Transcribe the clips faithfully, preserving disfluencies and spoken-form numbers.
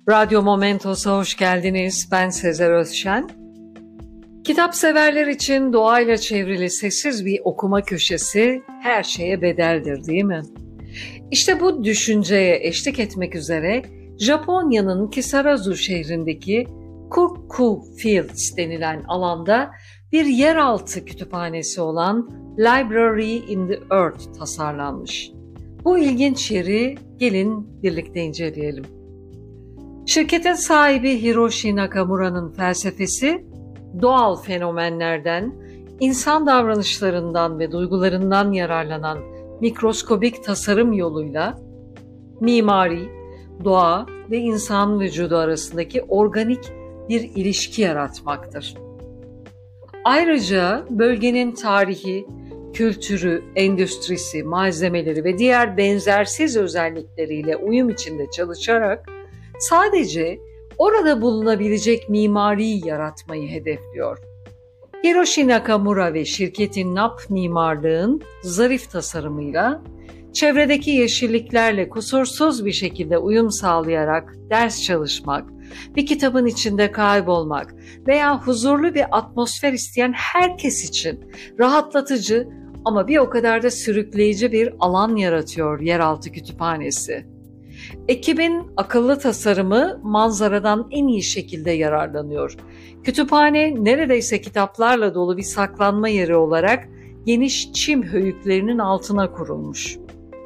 Radyo Momentos'a hoş geldiniz. Ben Sezer Özşen. Kitap severler için doğayla çevrili sessiz bir okuma köşesi her şeye bedeldir, değil mi? İşte bu düşünceye eşlik etmek üzere Japonya'nın Kisarazu şehrindeki Kurku Fields denilen alanda bir yeraltı kütüphanesi olan Library in the Earth tasarlanmış. Bu ilginç yeri gelin birlikte inceleyelim. Şirketin sahibi Hiroshi Nakamura'nın felsefesi, doğal fenomenlerden, insan davranışlarından ve duygularından yararlanan mikroskobik tasarım yoluyla mimari, doğa ve insan vücudu arasındaki organik bir ilişki yaratmaktır. Ayrıca bölgenin tarihi, kültürü, endüstrisi, malzemeleri ve diğer benzersiz özellikleriyle uyum içinde çalışarak sadece orada bulunabilecek mimariyi yaratmayı hedefliyor. Hiroshi Nakamura ve şirketin N A P mimarlığın zarif tasarımıyla, çevredeki yeşilliklerle kusursuz bir şekilde uyum sağlayarak ders çalışmak, bir kitabın içinde kaybolmak veya huzurlu bir atmosfer isteyen herkes için rahatlatıcı ama bir o kadar da sürükleyici bir alan yaratıyor yeraltı kütüphanesi. Ekibin akıllı tasarımı manzaradan en iyi şekilde yararlanıyor. Kütüphane neredeyse kitaplarla dolu bir saklanma yeri olarak geniş çim höyüklerinin altına kurulmuş.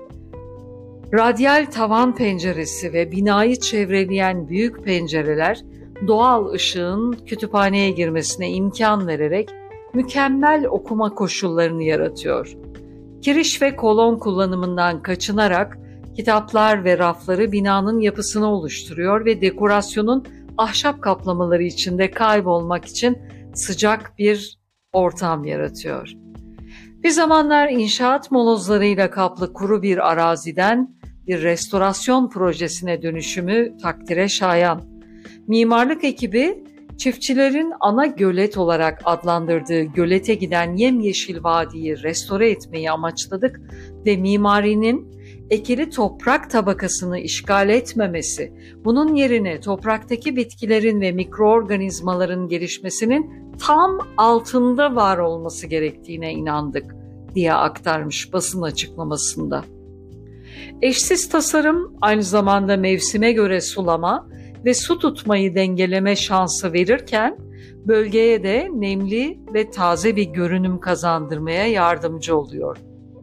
Radyal tavan penceresi ve binayı çevreleyen büyük pencereler doğal ışığın kütüphaneye girmesine imkan vererek mükemmel okuma koşullarını yaratıyor. Kiriş ve kolon kullanımından kaçınarak kitaplar ve rafları binanın yapısını oluşturuyor ve dekorasyonun ahşap kaplamaları içinde kaybolmak için sıcak bir ortam yaratıyor. Bir zamanlar inşaat molozlarıyla kaplı kuru bir araziden bir restorasyon projesine dönüşümü takdire şayan. Mimarlık ekibi çiftçilerin ana gölet olarak adlandırdığı gölete giden yemyeşil vadiyi restore etmeyi amaçladık ve mimarinin ekili toprak tabakasını işgal etmemesi, bunun yerine topraktaki bitkilerin ve mikroorganizmaların gelişmesinin tam altında var olması gerektiğine inandık diye aktarmış basın açıklamasında. Eşsiz tasarım aynı zamanda mevsime göre sulama ve su tutmayı dengeleme şansı verirken bölgeye de nemli ve taze bir görünüm kazandırmaya yardımcı oluyor.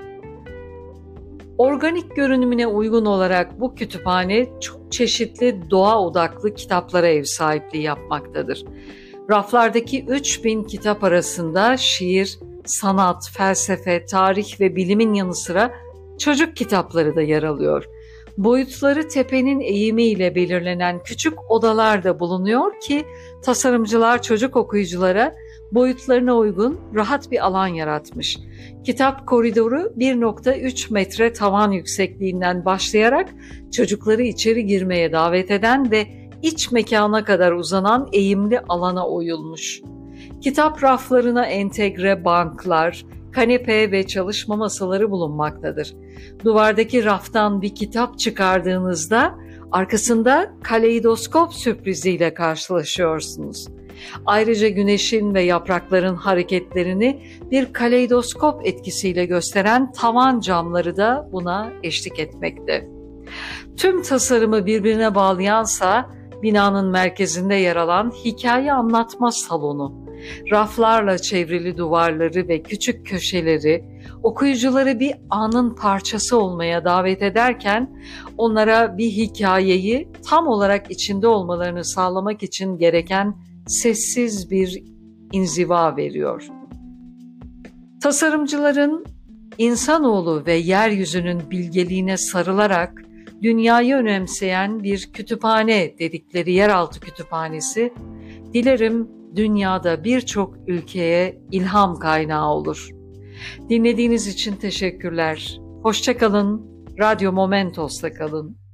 Organik görünümüne uygun olarak bu kütüphane çok çeşitli doğa odaklı kitaplara ev sahipliği yapmaktadır. Raflardaki üç bin kitap arasında şiir, sanat, felsefe, tarih ve bilimin yanı sıra çocuk kitapları da yer alıyor. Boyutları tepenin eğimiyle belirlenen küçük odalar da bulunuyor ki tasarımcılar çocuk okuyuculara boyutlarına uygun rahat bir alan yaratmış. Kitap koridoru bir virgül üç metre tavan yüksekliğinden başlayarak çocukları içeri girmeye davet eden ve iç mekana kadar uzanan eğimli alana oyulmuş. Kitap raflarına entegre banklar, kanepe ve çalışma masaları bulunmaktadır. Duvardaki raftan bir kitap çıkardığınızda arkasında kaleidoskop sürpriziyle karşılaşıyorsunuz. Ayrıca güneşin ve yaprakların hareketlerini bir kaleidoskop etkisiyle gösteren tavan camları da buna eşlik etmekte. Tüm tasarımı birbirine bağlayansa binanın merkezinde yer alan hikaye anlatma salonu. Raflarla çevrili duvarları ve küçük köşeleri okuyucuları bir anın parçası olmaya davet ederken onlara bir hikayeyi tam olarak içinde olmalarını sağlamak için gereken sessiz bir inziva veriyor. Tasarımcıların insanoğlu ve yeryüzünün bilgeliğine sarılarak dünyayı önemseyen bir kütüphane dedikleri yeraltı kütüphanesi, dilerim dünyada birçok ülkeye ilham kaynağı olur. Dinlediğiniz için teşekkürler. Hoşça kalın. Radyo Momentos'ta kalın.